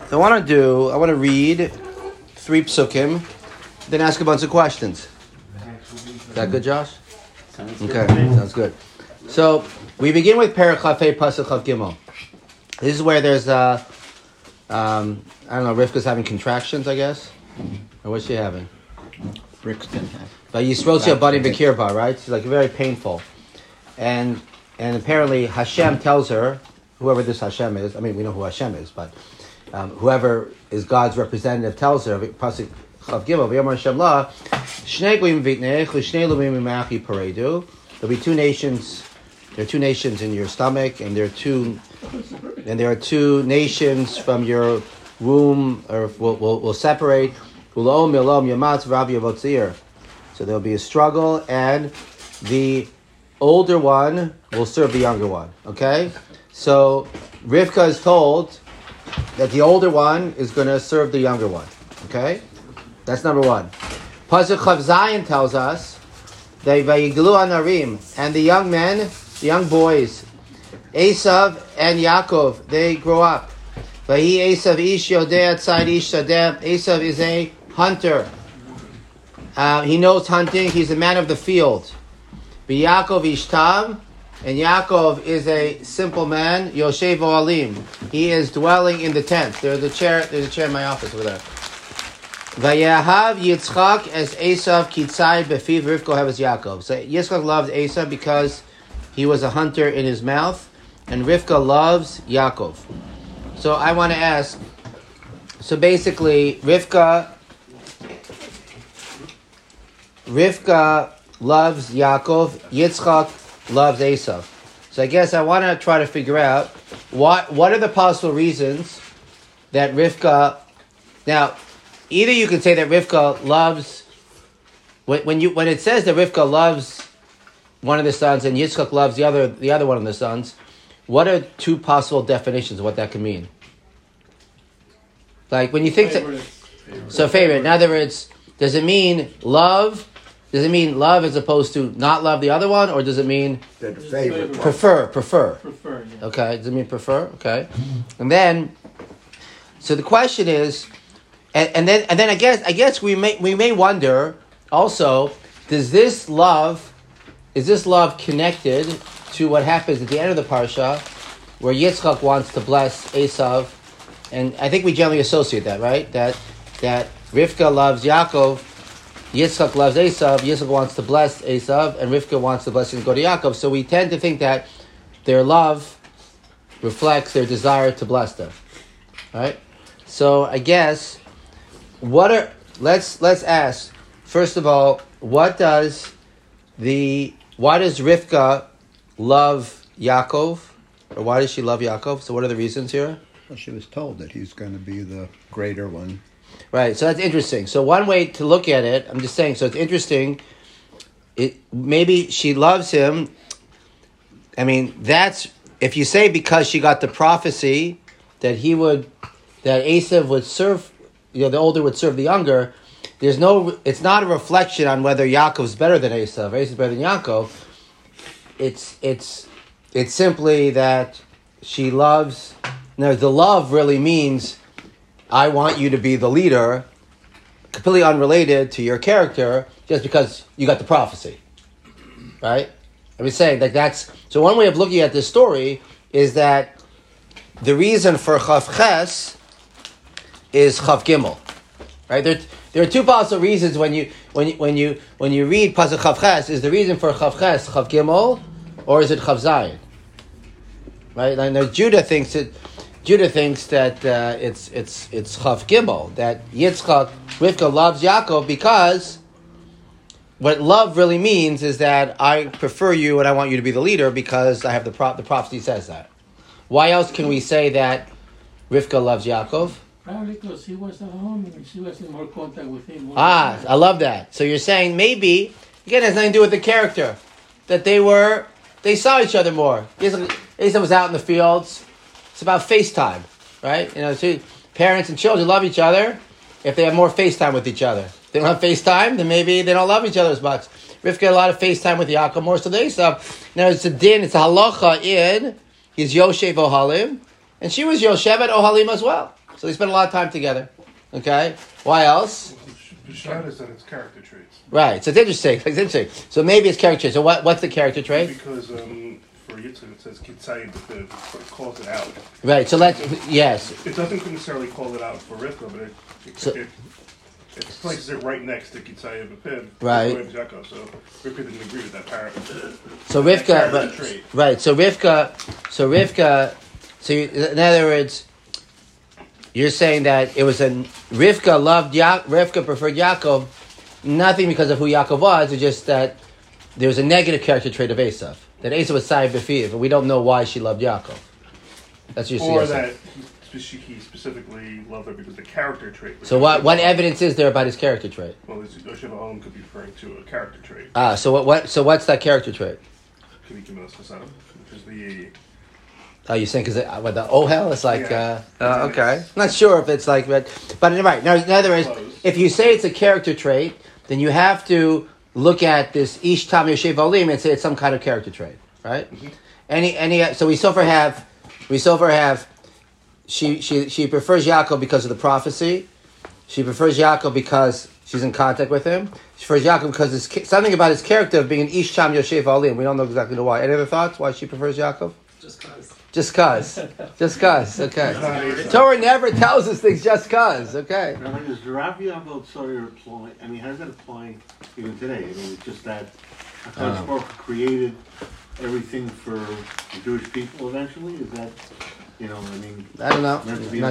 So I want to read 3 psukim, then ask a bunch of questions. Is that good, Josh? Sounds Okay, good. sounds good. So we begin with Perek Chafei Pasuk Chav Gimel. This is where there's I don't know, Rivka's having contractions, I guess, or what's she having? Brixton. But Yisroel Bani Bekirba, right? She's like very painful, and apparently Hashem tells her, whoever this Hashem is. I mean, we know who Hashem is, but whoever is God's representative tells her, Pasuk Chav Gimel, V'yomar Hashem La, Shnei Goyim Vitnech, L'Shnei Lumim Imachi Paredu. There'll be 2 nations. There are 2 nations in your stomach, and there are 2 nations from your womb, or will separate. Ulom Yalom Yamatz Rabbi Avotzir. So there'll be a struggle, and the older one will serve the younger one. Okay, so Rivka is told that the older one is going to serve the younger one. Okay, that's number 1. Pasuk Chav Zayin tells us that Vayiglu Anarim, and the young men, the young boys, Esav and Yaakov, they grow up. Vahi Esav ish yodeh atzad ish sadeh. Esav is a hunter. He knows hunting. He's a man of the field. Yaakov ishtav, and Yaakov is a simple man. Yoshev oalim. He is dwelling in the tent. There's a chair in my office over there. Vayahav Yitzchak as Esav kitzai befiv Rivka has Yaakov. So Yitzchak loved Esav because he was a hunter in his mouth, and Rivka loves Yaakov. So I want to ask. So basically, Rivka loves Yaakov. Yitzchak loves Esav. So I guess I want to try to figure out what are the possible reasons that Rivka. Now, either you can say that Rivka loves when it says that Rivka loves one of the sons and Yitzchak loves the other one of the sons. What are 2 possible definitions of what that can mean? Like when you think favorite. In other words, does it mean love? Does it mean love as opposed to not love the other one, or does it mean favorite? Prefer. Prefer, yeah. Okay. Does it mean prefer? Okay. And then, so the question is, and then I guess we may wonder also, is this love connected to what happens at the end of the parsha, where Yitzchak wants to bless Esav, and I think we generally associate that, right? That Rivka loves Yaakov, Yitzchak loves Esav, Yitzchak wants to bless Esav, and Rivka wants to bless and go to Yaakov. So we tend to think that their love reflects their desire to bless them, right? So I guess let's ask first of all, why does Rivka love Yaakov, or why does she love Yaakov? So what are the reasons here? Well, she was told that he's going to be the greater one. Right, so that's interesting. So one way to look at it, I'm just saying, so it's interesting. Maybe she loves him. I mean, that's, if you say because she got the prophecy that Esav would serve, the older would serve the younger, it's not a reflection on whether Yaakov's better than Esav, or Esav's better than Yaakov. It's simply that she loves. Now, the love really means, I want you to be the leader, completely unrelated to your character, just because you got the prophecy, right? I was saying that's so. One way of looking at this story is that the reason for Chav Ches is Chav Gimel, right? There are 2 possible reasons when you read Pasuk Chav Ches. Is the reason for Chav Ches Chav Gimel, or is it Chav Zayin? Right? Now Judah thinks that it's Chav Gimel, that Yitzchak, Rivka loves Yaakov because what love really means is that I prefer you and I want you to be the leader because I have the prophecy says that. Why else can we say that Rivka loves Yaakov? Probably because he was at home and she was in more contact with him. I love that. So you're saying maybe, again, it has nothing to do with the character, that they saw each other more. Esav was out in the fields. It's about FaceTime, right? So parents and children love each other if they have more FaceTime with each other. If they don't have FaceTime, then maybe they don't love each other as much. Rivka had a lot of FaceTime with Yaakov, more so than Esav. Now it's a din, it's a halacha in, he's Yoshev Ohalim, and she was Yoshevet Ohalim as well. So they spent a lot of time together. Okay? Why else? B'shad is that it's character traits. Right. So it's interesting. It's interesting. So maybe it's character trait. So what's the character trait? Because for Yitzchak it says Kitzayim B'Piv, but it calls it out. Right. So yes. It doesn't necessarily call it out for Rivka, but it places it right next to Kitzayim B'Piv. Right. So Rivka didn't agree with that paragraph. So Rivka, right. So Rivka. So in other words, you're saying that it was Rivka loved Rivka preferred Yaakov, nothing because of who Yaakov was. It's just that there was a negative character trait of Esav. That Esav was Sayyid B'Fiv, but we don't know why she loved Yaakov. That's what you're saying. Or that he specifically loved her because of the character trait. So what evidence is there about his character trait? Well, Oshiva Olam could be referring to a character trait. So what's that character trait? Kivikumas Hasadim, which is the... Oh, you're saying because with the ohel, it's like Yeah. okay. I'm not sure if it's like, but right now, in other words, if you say it's a character trait, then you have to look at this Ish Tam Yoshev Olim and say it's some kind of character trait, right? Mm-hmm. So we so far have she prefers Yaakov because of the prophecy. She prefers Yaakov because she's in contact with him. She prefers Yaakov because it's something about his character of being an Ish Tam Yoshev Olim. We don't know exactly why. Any other thoughts why she prefers Yaakov? Just cause. Okay. Torah never tells us things just cause. Okay. Does the Rav Yaakov Tzoyer apply? I mean, how does that apply even today? I mean, it's just that HaKadosh Baruch Hu created everything for the Jewish people eventually. Is that, I mean? I don't know.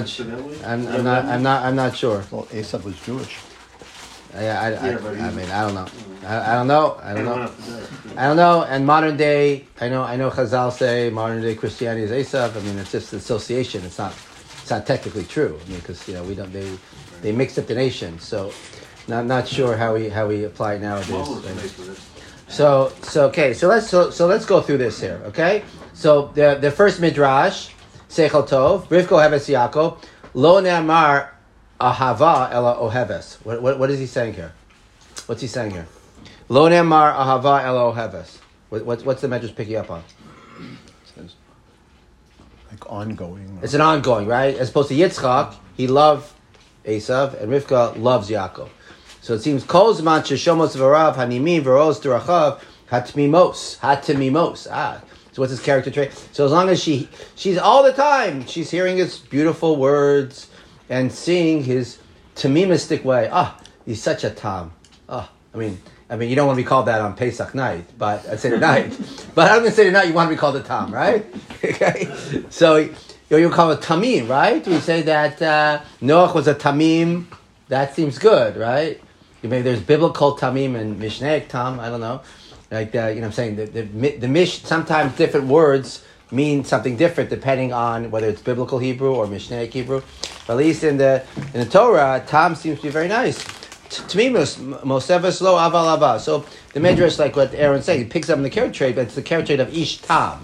I'm not sure. Well, Esav was Jewish. I mean, I don't know. I don't know. And modern day, I know Chazal say modern day Christianity is Esav. I mean, it's just association. It's not technically true. I mean, because we don't. They mixed up the nation. So, not sure how we apply it nowadays. So let's go through this here. Okay. So the first midrash, Seichel Tov, Rivka Oheves Yaakov, Lo Ne'amar Ahava ela oheves. What is he saying here? What's he saying here? Lo ne'amar ahava ela oheves. What's the medrash picking up on? It's like ongoing. It's an ongoing, right? As opposed to Yitzchak, he loved Esav, and Rivka loves Yaakov. So it seems kol zman sheshomos v'rav hanimim v'ros durachav hatmimos. So what's his character trait? So as long as she's all the time, she's hearing his beautiful words and seeing his tamimistic way. He's such a tam. I mean, you don't want to be called that on Pesach night, but I say tonight. But I'm going to say tonight you want to be called a tam, right? Okay. So you call it tamim, right? We say that Noach was a tamim. That seems good, right? Maybe there's biblical tamim and mishnaic tam. I don't know. Like I'm saying the mish. Sometimes different words mean something different depending on whether it's biblical Hebrew or Mishnaic Hebrew. But at least in the Torah, tam seems to be very nice. Tmimus, mosevas lo aval ava. So the Midrash, like what Aaron said, he picks up in the character trait, but it's the character trait of ish tam.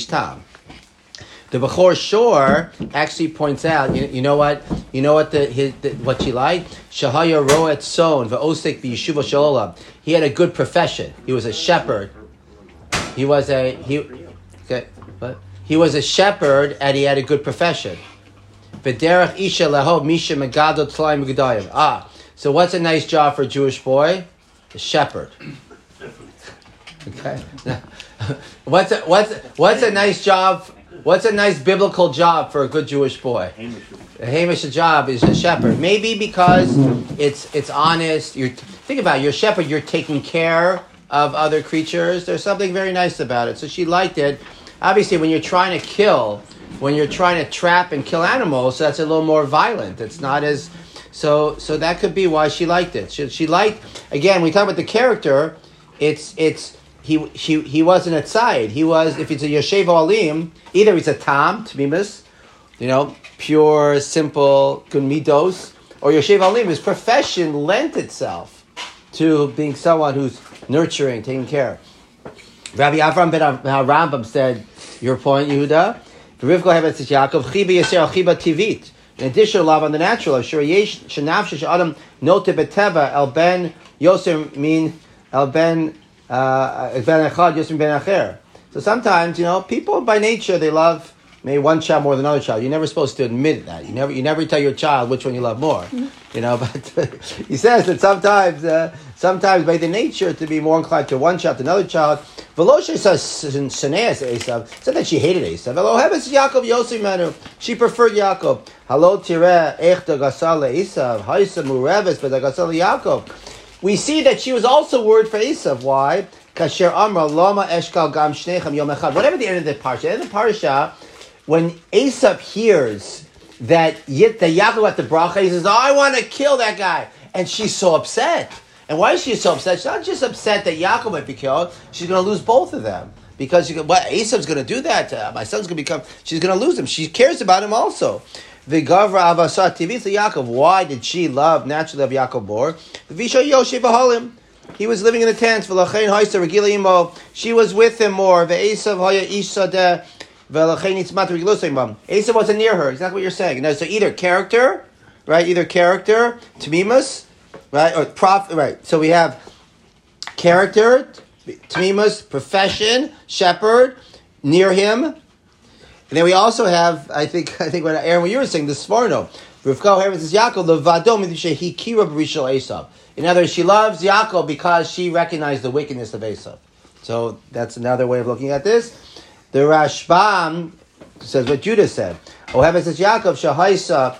The Bechor Shor actually points out, you know what what she liked? Shahaya roet son ve'osek b'yeshuva shalom. He had a good profession. He was a shepherd. He was a shepherd and he had a good profession. V'derech isha leho misha megado tzlaim megdayim. So what's a nice job for a Jewish boy? A shepherd. Okay. What's a nice job? What's a nice biblical job for a good Jewish boy? A Hamish job is a shepherd. Maybe because it's honest. Think about it, you're a shepherd. You're taking care of other creatures. There's something very nice about it. So she liked it. Obviously, when you're trying to trap and kill animals, that's a little more violent. It's not as so that could be why she liked it. She liked, again, we talk about the character. He wasn't at side. He was, if it's a Yoshev Olim, either he's a tam, tmimus, pure, simple, good midos, or Yoshev Olim, his profession lent itself to being someone who's nurturing, taking care. Rabbi Avram ben Rambam said, your point, Yehuda, Rivka Hevetz Yaakov, Chiba Yisrael, Chiba Tivit. In addition to love on the natural, Shur Yesh Shenavshish Adam Note Beteva El Ben Yoser Min El Ben Ben Echad Yoser Ben Acher. So sometimes, people by nature they love maybe one child more than another child. You're never supposed to admit that. You never tell your child which one you love more. But he says that sometimes by the nature to be more inclined to one child than another child. Veloshe says Shaneas Esav. Said that she hated Esav. Elohebes Yaakov Yosef Manu. She preferred Yaakov. Halo Tireh Echta Gasal Esav. Haisa Mureves Beda Gasal Yaakov. We see that she was also worried for Esav. Why? Kasher Amra Lama Eshkal Gam Shnechem Yom Echad. Whatever the end of the parsha, when Esav hears that Yaakov got the bracha, he says, "Oh, I want to kill that guy," and she's so upset. And why is she so upset? She's not just upset that Yaakov might be killed. She's going to lose both of them because Esav's going to do that. My son's going to become. She's going to lose him. She cares about him also. V'gavra avasat tivit Yaakov. Why did she naturally love Yaakov more? V'visha Yoshe v'halim. He was living in the tents. V'lachein ha'isa regila imo. She was with him more. V'esav ha'ya ish sadeh. V'lachein itzmat regilosei mom. Esav wasn't near her. Exactly what you're saying. No, so either character, right? Either character, tamimus, right, or prof, right. So we have character, tamimus, profession, shepherd, near him, and then we also have, I think what Aaron, what you were saying, the Sforno. Rivka says Yaakov levado midushe he kira b'rishol Esav. In other words, she loves Yaakov because she recognized the wickedness of Esav. So that's another way of looking at this. The Rashbam says what Judah said. Ohevet says Yaakov shahaisa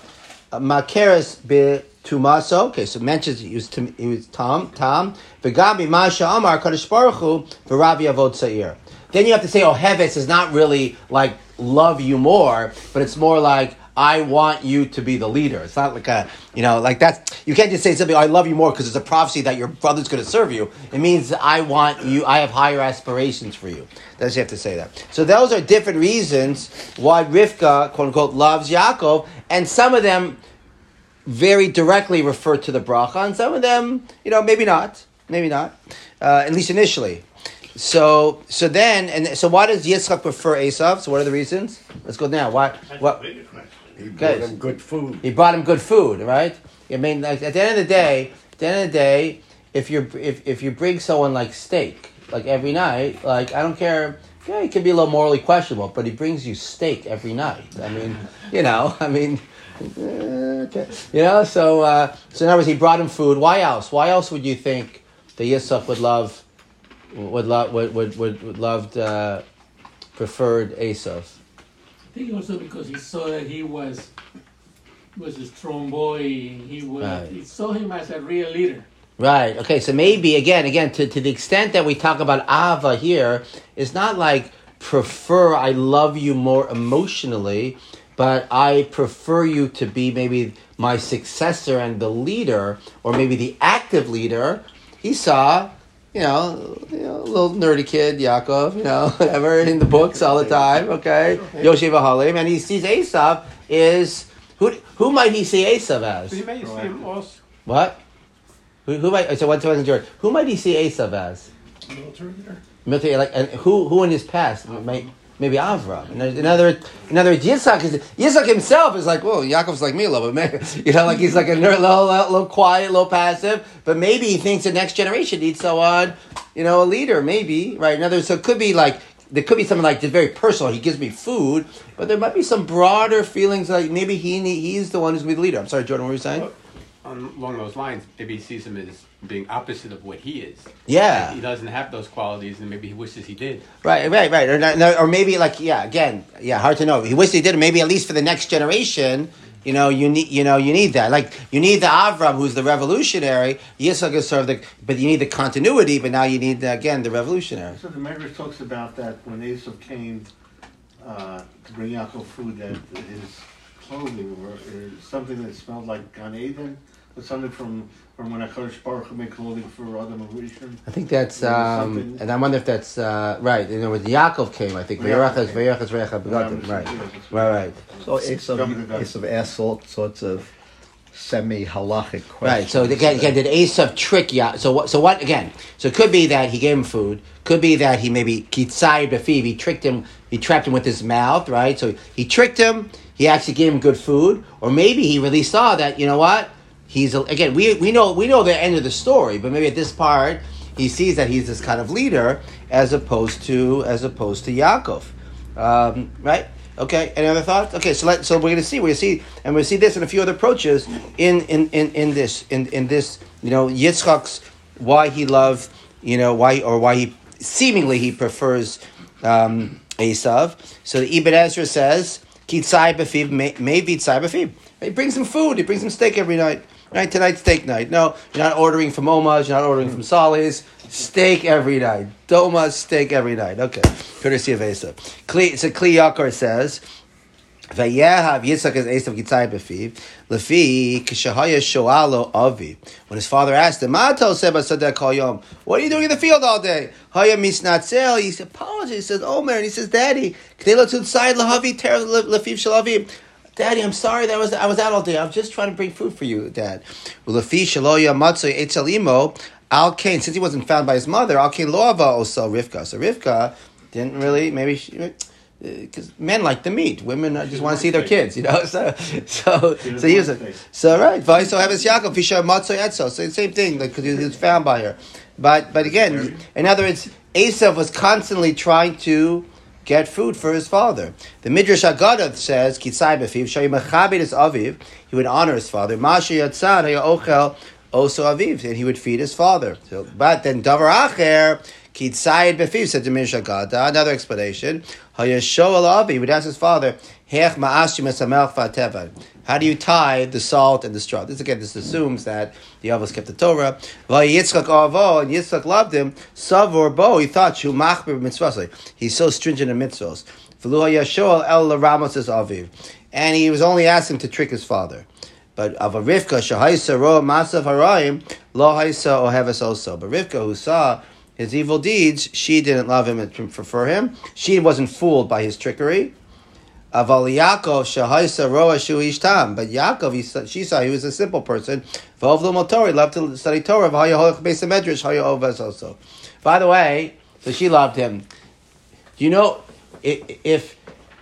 makeres betumaso. Okay, so it mentions he was Tom. V'gabi masha amar kadosh baruch hu v'ravi avod seir. Then you have to say Ohevet is not really like love you more, but it's more like I want you to be the leader. It's not like like that. You can't just say something, I love you more because it's a prophecy that your brother's going to serve you. It means I want you, I have higher aspirations for you. That's you have to say that. So those are different reasons why Rivka, quote unquote, loves Yaakov, and some of them very directly refer to the bracha, and some of them, maybe not, at least initially. So why does Yitzchak prefer Esav? So what are the reasons? Let's go now. Why? What? He brought him good food. He brought him good food, right? I mean, like, at the end of the day, if you bring someone like steak, like every night, like I don't care. Yeah, it can be a little morally questionable, but he brings you steak every night. I mean, okay. So in other words, he brought him food. Why else? Why else would you think that Yitzchak preferred Esav? I think also because he saw that he was a strong boy. He saw him as a real leader. Right. Okay. So maybe again, to the extent that we talk about Ava here, it's not like prefer. I love you more emotionally, but I prefer you to be maybe my successor and the leader, or maybe the active leader. He saw. A little nerdy kid, Yaakov, whatever, in the books all the time, okay? Yosef Halim, and he sees Esav is, who might he see Esav as? He may see him also. What? Who might, so what's George? Who might he see Esav as? Military leader. Military, and who in his past? Maybe Avram. In other words, Yitzchak himself is like, well, Yaakov's like me a little bit. Like he's like a little quiet, a little passive. But maybe he thinks the next generation needs someone, a leader, maybe, right? In other words, so it could be like, there could be something like just very personal. He gives me food, but there might be some broader feelings like maybe he's the one who's going to be the leader. I'm sorry, Jordan, what were you saying? Along those lines, maybe he sees him as being opposite of what he is. Yeah. Like he doesn't have those qualities, and maybe he wishes he did. Right. Or maybe hard to know. He wishes he did, or maybe at least for the next generation, you need that. Like, you need the Avram, who's the revolutionary. Yitzchak is sort of but you need the continuity, but now you need, the revolutionary. So the Medrash talks about that when Esav came to bring Yaakov food, that his clothing or something that smelled like Gan Eden, or something from when HaKadosh Baruch Hu made clothing for Adam and Rishon. I think that's, and I wonder if that's right. When Yaakov came, I think Vayachas Recha Begadim. Right. So Esav asked all sorts of semi-halachic questions. Right. So again, did Esav trick Yaakov? So what? Again, so it could be that he gave him food. Could be that he maybe kitzai befiv. He tricked him. He trapped him with his mouth. Right. So he tricked him. He actually gave him good food, or maybe he really saw that. You know what? He's again. We know the end of the story, but maybe at this part he sees that he's this kind of leader as opposed to Yaakov, right? Okay, any other thoughts? Okay, so we're going to see, and we'll see this and a few other approaches in this, Yitzchak's, why he loved, why he seemingly prefers Esav. So the Ibn Ezra says, Kitzai b'fiv, maybe tzai b'fiv. He brings him food, he brings him steak every night. Right, tonight's steak night. No, you're not ordering from Oma's, you're not ordering from Sally's. Steak every night. Doma's steak every night. Okay, courtesy of Esav. So Kli Yakar says, Vayehav Yitzchak as Esav Kitzai b'fiv, Lefi k'shahaya shoalo avi. When his father asked him, Mato seba sadeh kol yom, what are you doing in the field all day? Haya misnatzel. He apologizes. He says, Omer, and he says, Daddy, k'dei tutzai lahavi ter lefiv shalavi. Daddy, I'm sorry that I was out all day. I was just trying to bring food for you, Dad. Lefi shaloya matzoi etzel imo. Al Cain, since he wasn't found by his mother, Al Cain lo ava oso Rivka. So Rivka didn't really, because men like the meat, women just want to see their kids, So he was right. Vayso Heves Yaakov Fisha Matzoi Etzel. So the same thing, because he was found by her. But again, in other words, Esav was constantly trying to get food for his father. The Midrash Haggadah says, Kitzai b'fiv shayi mechabed es aviv. He would honor his father. Masha yatzad haya ochel oso aviv, and he would feed his father. But then davar acher kitzayid befiv, said the Midrash Haggadah. Another explanation. Hayasho al avi, he would ask his father, Hech ma'ashim esamelch v'atevan. How do you tie the salt and the straw? This assumes that the Avos kept the Torah. Yitzchak avo, and Yitzchak loved him. Savor bo, he thought shu machbir mitzvah. He's so stringent in mitzvos. V'lu hayasho el laramos es aviv, and he was only asking to trick his father. But of a Rivka, Shahaisa Ro Masav Harayim, Lo Haisa Oheves also. But Rivka, who saw his evil deeds, she didn't love him and prefer him. She wasn't fooled by his trickery. Aval Yaakov Shahaisa Ro Ashu Ishtam. But Yaakov, she saw he was a simple person. V'ovlo Motori, loved to study Torah. V'haya Holech Beis Medrash, Haya Oves also. By the way, so she loved him. Do you know if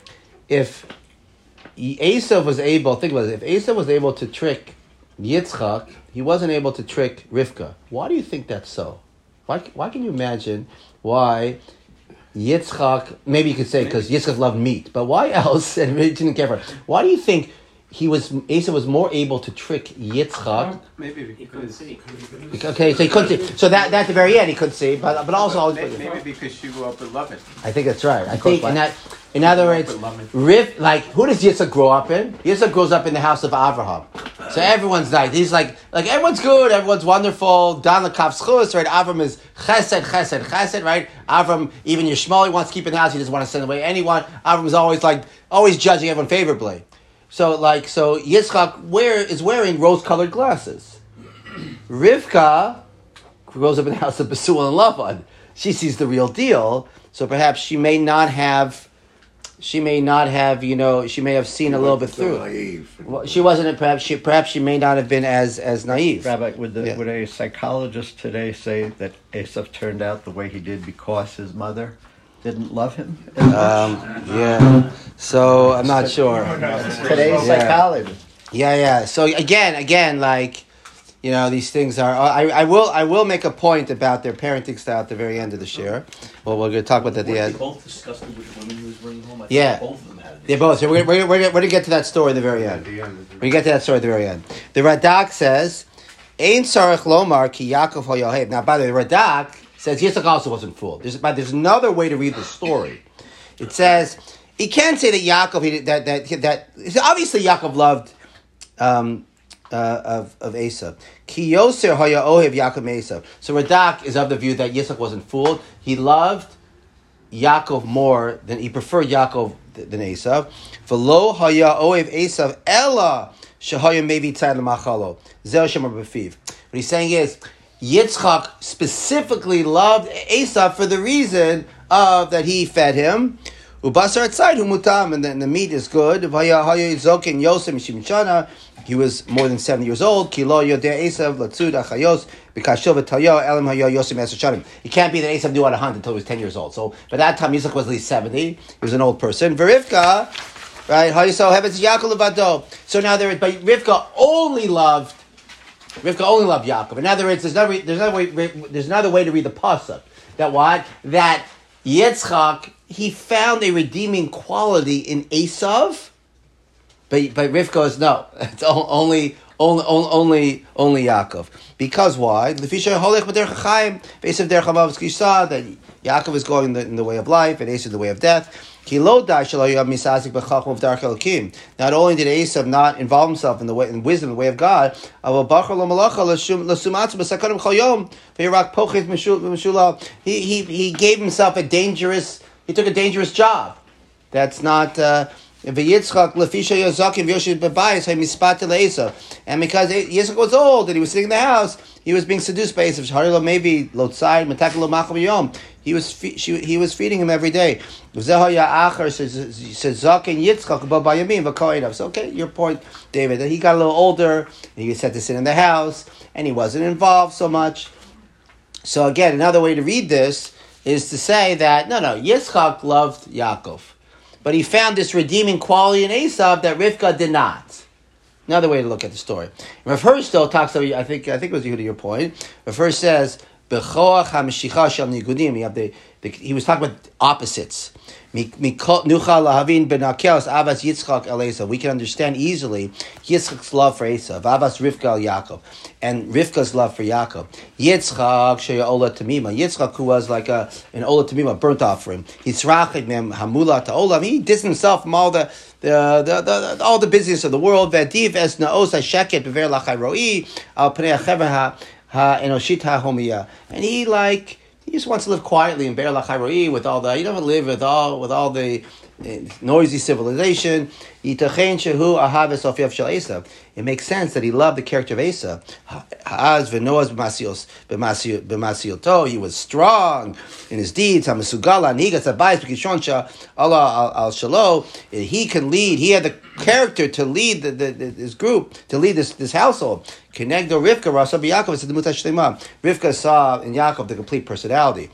Esav was able, think about it, if Esav was able to trick Yitzchak, he wasn't able to trick Rivka. Why do you think that's so? Why can you imagine why Yitzchak, maybe you could say because Yitzchak loved meat, but why else, and really didn't care for it, why do you think Esav was more able to trick Yitzchak? Maybe because okay, so he couldn't see. So that at the very end he couldn't see, but also maybe because she grew up with Lavan. I think that's right. I think in other words, who does Yitzchak grow up in? Yitzchak grows up in the house of Avraham. So everyone's nice. He's like everyone's good, everyone's wonderful. Dan l'kav schus, right? Avram is chesed, right? Avram, even Yishmael wants to keep in the house. He doesn't want to send away anyone. Avram is always judging everyone favorably. So Yitzchak is wearing rose-colored glasses. Rivka grows up in the house of Besuel and Lavan. She sees the real deal. So perhaps she may not have, she may have seen a little bit through. Naive. Well, she wasn't. Perhaps she may not have been as naive. Rabbi, would a psychologist today say that Esav turned out the way he did because his mother didn't love him? Yeah. So I'm not sure. Today's psychology. Yeah. So again, these things are. I will make a point about their parenting style at the very end of the shir. Well, we're going to talk about that at the end. They both discussed which women he was bringing home. I Yeah. think both of them had it. They're both. So we're going to get to that story at the very end. We get to that story at the very end. The Radak says, "Ein sarach lomar ki Yaakov hoyohev." Now, by the way, the Radak says Yitzchak also wasn't fooled. There's another way to read the story. It says he can't say that Yaakov that obviously Yaakov loved of Esav. Ki yoser haya ohev Yaakov Esav. So Radak is of the view that Yitzchak wasn't fooled. He loved Yaakov more than he preferred Yaakov than Esav. V'lo haya ohev Esav ella shehaya mevi tzad l'machalo zeh shemar b'fiv. What he's saying is Yitzchak specifically loved Esav for the reason of that he fed him. Ubasar atzayid humutam, and then the meat is good. V'haya zokin yosem mishimishana. He was more than 70 years old. Kilo yodeh Esav latzud achayos b'kashil v'tayo elam haya yosem esashanim. It can't be that Esav knew how to hunt until he was 10 years old. So by that time, Yitzchak was at least 70. He was an old person. V'Rivka, right? Hayiso hevetz Yaakov levado. So now but Rivka only loved Yaakov. In other words, there's another way to read the pasuk. That Yitzchak he found a redeeming quality in Esav, but Rivka is no. It's only Yaakov. Because why? That Yaakov is going in the way of life, and Esav in the way of death. Not only did Esav not involve himself in wisdom, the way of God, he gave himself he took a dangerous job. That's not. And because Yitzchak was old and he was sitting in the house, he was being seduced by Esav. Maybe he was feeding him every day. So okay, your point, David, that he got a little older, and he was set to sit in the house, and he wasn't involved so much. So again, another way to read this is to say that no, Yitzchak loved Yaakov, but he found this redeeming quality in Esav that Rivka did not. Another way to look at the story. Rav Hirsch still talks about, I think it was your point. Rav Hirsch says, he was talking about opposites. We can understand easily Yitzchak's love for Esav, Avas Rivka al Yaakov, and Rivka's love for Yaakov. Yitzchak sheya ola tamima. Yitzchak, who was like an ola tamima, burnt offering. He distanced himself from all the business of the world. V'adiv es naos hasheket bever lachai roi al pnei hachever enoshit ha'homiyah, and he just wants to live quietly in Be'er Lachai Roi with all the. He doesn't live with all the noisy civilization. It makes sense that he loved the character of Esav. He was strong in his deeds. He can lead. He had the character to lead this group, to lead this household. Rivka saw in Yaakov the complete personality.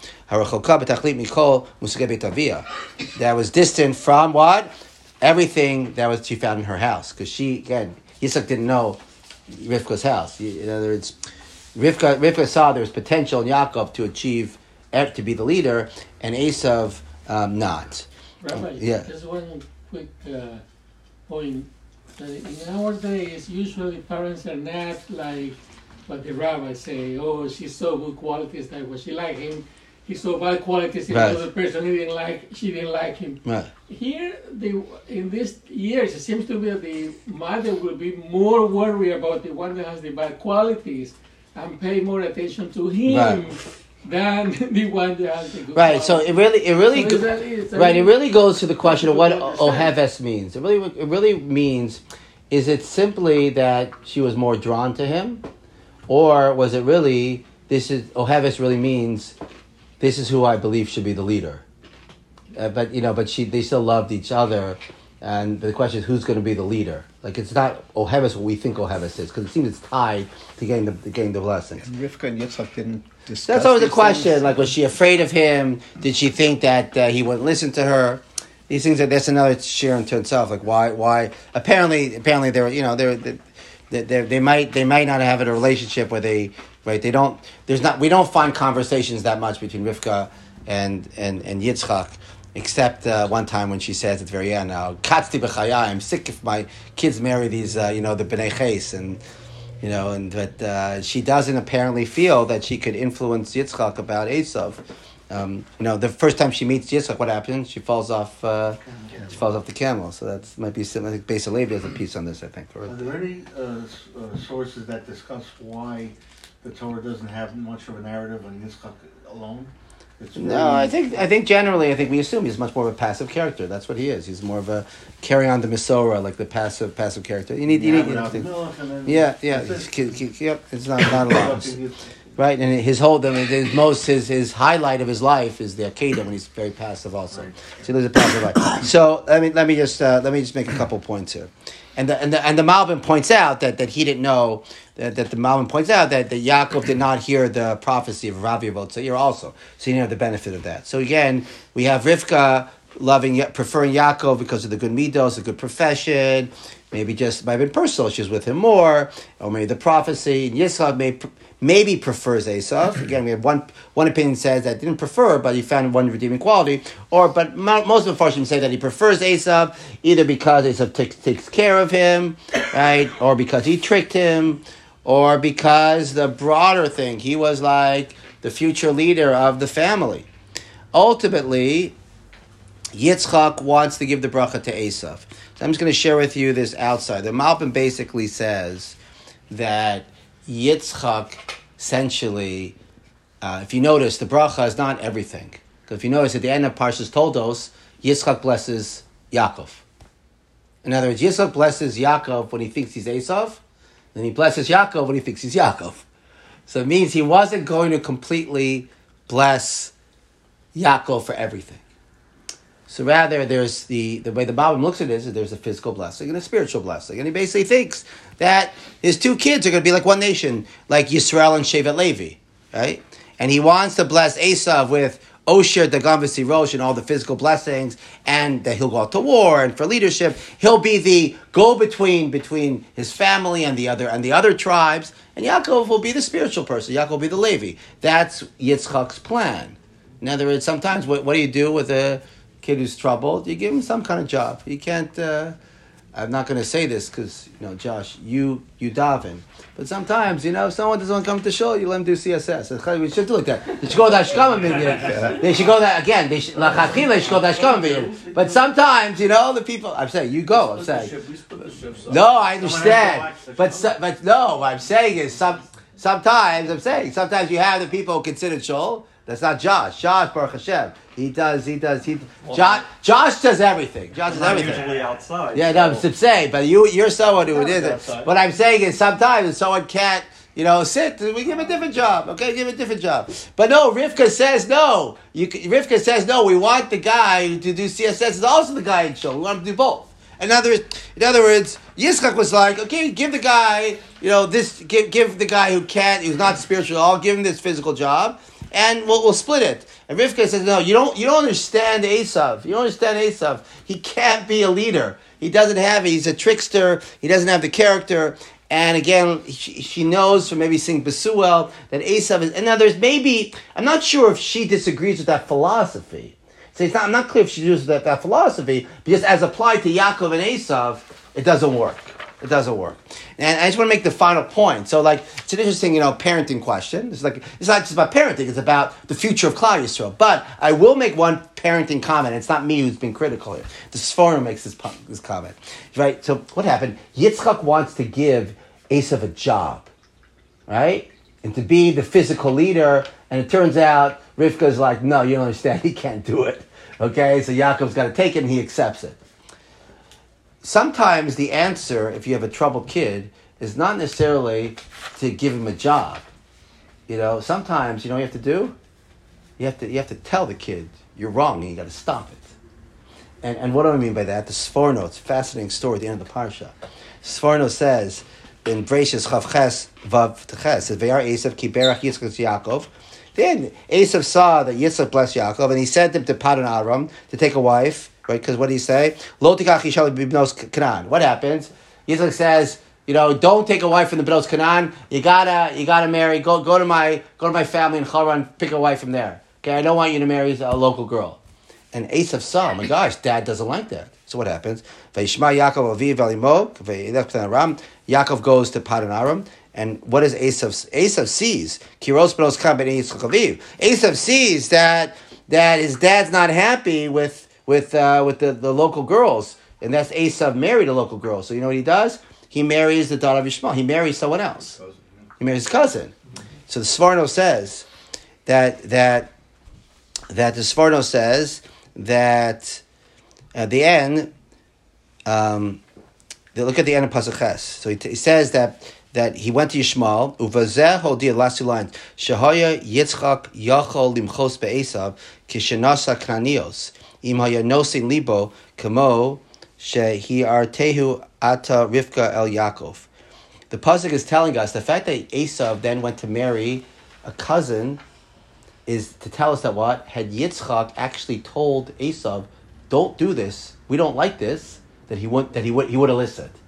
That was distant from what? Everything that she found in her house. Because Yitzchak didn't know Rivka's house. In other words, Rivka saw there was potential in Yaakov to achieve, to be the leader, and Esav not. Rabbi, just one quick point. In our days, usually parents are not like what the rabbis say. Oh, she saw good qualities, like what she liked him. He saw bad qualities in another person she didn't like him. Right. Here, in these years, it seems to be that the mother will be more worried about the one that has the bad qualities and pay more attention to him than the one that has the good qualities. So it really goes to the question of what Oheves means. It really means, is it simply that she was more drawn to him, or was it really Oheves really means this is who I believe should be the leader, but they still loved each other, and the question is who's going to be the leader. Like it's not Oheves what we think Oheves is, because it seems it's tied to getting the blessings. And Rivka and Yitzchak didn't discuss. That's always the question. Things. Like, was she afraid of him? Did she think that he wouldn't listen to her? These things that's another share unto itself. Like why? Apparently they might not have a relationship where they. Right, we don't find conversations that much between Rivka and Yitzchak, except one time when she says at the very end, "Now, katzti b'chaya, I'm sick if my kids marry these, the bnei ches," but she doesn't apparently feel that she could influence Yitzchak about Esav. The first time she meets Yitzchak, what happens? She falls off. She falls off the camel. So that might be something. I think Beis Halevi has a piece on this. I think. Are there any sources that discuss why the Torah doesn't have much of a narrative on Yitzchak alone? No, I think generally, we assume he's much more of a passive character. That's what he is. He's more of a carry on the Mesorah, like the passive character. You need it's not a lot. Right, and his highlight of his life is the Akedah when he's very passive also. So he lives a passive life. So let me just make a couple points here. And the Malbim points out that he didn't know that the Malbim points out that Yaakov did not hear the prophecy of Rav Yavot Seir also, so he didn't have the benefit of that. So again, we have Rivka preferring Yaakov because of the good midos, a good profession, Maybe just might have been personal issues with him more, or maybe the prophecy. And Yitzchak maybe prefers Esav. Again, we have one opinion says that didn't prefer, but he found one redeeming quality. But most of the Farshim say that he prefers Esav either because Esav takes care of him, right, or because he tricked him, or because the broader thing, he was like the future leader of the family. Ultimately, Yitzchak wants to give the bracha to Esav. So I'm just going to share with you this outside. The Malbim basically says that Yitzchak, essentially, if you notice, the bracha is not everything. Because if you notice, at the end of Parshas Toldos, Yitzchak blesses Yaakov. In other words, Yitzchak blesses Yaakov when he thinks he's Esav, then he blesses Yaakov when he thinks he's Yaakov. So it means he wasn't going to completely bless Yaakov for everything. So rather, there's the way the Malbim looks at it is there's a physical blessing and a spiritual blessing. And he basically thinks that his two kids are going to be like one nation, like Yisrael and Shevet Levi, right? And he wants to bless Esav with Osher, Dagan, V'Sirosh, and all the physical blessings, and that he'll go out to war, and for leadership, he'll be the go-between between his family and the other tribes, and Yaakov will be the spiritual person. Yaakov will be the Levi. That's Yitzchak's plan. In other words, sometimes what do you do with a kid who's troubled? You give him some kind of job. You can't. I'm not going to say this because Josh, you daven. But sometimes, if someone doesn't want to come to shul, you let them do CSS. We should do like that. They should go to Ashkama Binyan. They should go that again. They should go to Ashkama Binyan. But sometimes, the people. I'm saying you go. I'm saying. No, I understand. But no, what I'm saying is sometimes you have the people who consider shul. That's not Josh. Josh, Baruch Hashem. He does. Josh does everything. Josh does everything. Usually outside. Yeah, no, I'm saying, but you're someone who did it. What I'm saying is sometimes someone can't, sit. We give a different job. Okay, give a different job. But no, Rivka says no. Rivka says no. We want the guy to do CSS is also the guy in show. We want him to do both. In other words, Yitzchak was like, okay, give the guy, give the guy who's not spiritual at all, give him this physical job. And we'll split it. And Rivka says, no, you don't understand Esav. You don't understand Esav. He can't be a leader. He's a trickster. He doesn't have the character. And again, she knows from maybe seeing Besuel that Esav is, and others, maybe, I'm not sure if she disagrees with that philosophy. So I'm not clear if she disagrees with that philosophy, because as applied to Yaakov and Esav, it doesn't work. It doesn't work. And I just want to make the final point. So, it's an interesting, parenting question. It's not just about parenting. It's about the future of Klal Yisrael. But I will make one parenting comment. It's not me who's been critical here. The Sforim makes this comment. Right? So, what happened? Yitzchak wants to give Esav a job. Right? And to be the physical leader. And it turns out, Rivka's like, no, you don't understand. He can't do it. Okay? So, Yaakov's got to take it and he accepts it. Sometimes the answer, if you have a troubled kid, is not necessarily to give him a job. Sometimes, what you have to do? You have to tell the kid, you're wrong, and you got to stop it. And what do I mean by that? The Sforno, it's a fascinating story at the end of the Parsha. Sforno says, in Breishis Chav Ches, Vav Teches, says, V'yar Esav ki berach Yitzchak Yaakov. Then Esav saw that Yitzchak blessed Yaakov, and he sent him to Padan Aram to take a wife. Right, because what did he say? Lo tikach isha b'bnos Canaan. What happens? Yitzchak says, don't take a wife from the bnos Canaan. You gotta marry. Go to my family in Haran. Pick a wife from there. Okay, I don't want you to marry a local girl. And Esav saw, oh my gosh, Dad doesn't like that. So what happens? Vayishma Yaakov aviv v'alimo v'yelech Padan Aram. Yaakov goes to Padan Aram. And what does Esav? Esav sees kiros b'nos Canaan ben Yitzchak aviv. Esav sees that his dad's not happy with the local girls, and that's Esav married a local girl. So you know what he does? He marries the daughter of Yishmael. He marries someone else. He marries his cousin. So the Sforno says that at the end, look at the end of Pasuk Ches. So he says that he went to Yishmael. Uvazeh hodia last two lines. Shehaya Yitzchak yachol limchos be'Esav kishenasa knanios. Im haya nosin libo kamo shehiartehu ata Rivka el Yaakov. The pasuk is telling us the fact that Esav then went to marry a cousin is to tell us that what had Yitzchak actually told Esav, "Don't do this. We don't like this." That he would have listened.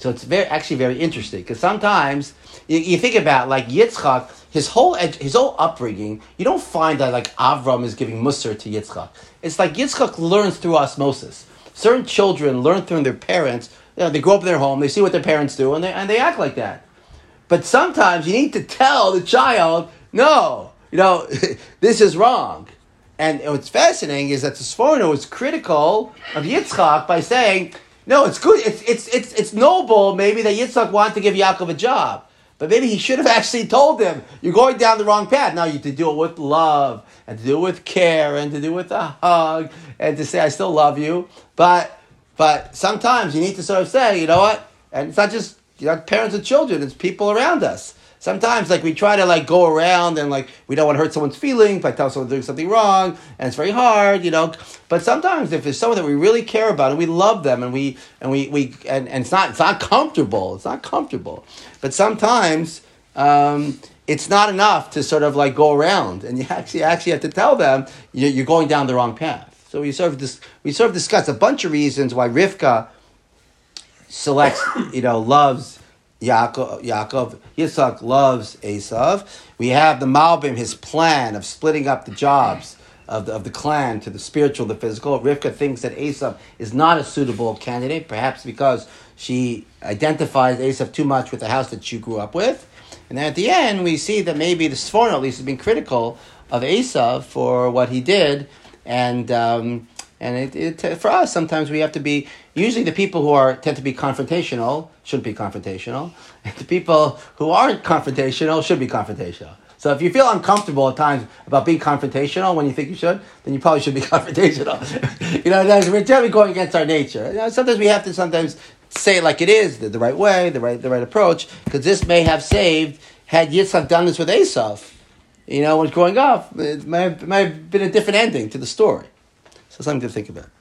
So it's actually very interesting because sometimes you think about like Yitzchak, his whole upbringing. You don't find that like Avram is giving Musar to Yitzchak. It's like Yitzchak learns through osmosis. Certain children learn through their parents. They grow up in their home. They see what their parents do, and they act like that. But sometimes you need to tell the child, no, this is wrong. And what's fascinating is that the Sforno was critical of Yitzchak by saying, no, it's good. It's noble maybe that Yitzchak wanted to give Yaakov a job. But maybe he should have actually told him, you're going down the wrong path. Now you have to do it with love, and to do it with care, and to do it with a hug, and to say, I still love you. But sometimes you need to sort of say, you know what? And it's not just parents and children, it's people around us. Sometimes, like, we try to, like, go around and, like, we don't want to hurt someone's feelings by telling someone doing something wrong, and it's very hard, But sometimes, if there's someone that we really care about and we love them, and it's not comfortable. It's not comfortable. But sometimes it's not enough to sort of like go around, and you actually have to tell them you're going down the wrong path. So we sort of discussed a bunch of reasons why Rivka selects, loves Yaakov. Yitzhak loves Esav. We have the Malbim, his plan of splitting up the jobs of the clan to the spiritual, the physical. Rivka thinks that Esav is not a suitable candidate, perhaps because she identifies Esav too much with the house that she grew up with. And then at the end, we see that maybe the Sforno at least has been critical of Esav for what he did, and for us, sometimes we have to be. Usually, the people who tend to be confrontational shouldn't be confrontational, and the people who aren't confrontational should be confrontational. So, if you feel uncomfortable at times about being confrontational when you think you should, then you probably should be confrontational. We're generally going against our nature. Sometimes we have to say it like it is, the right way, the right approach, because this may have saved. Had Yitzhak done this with Esav, when growing up, it might have been a different ending to the story. So something to think about.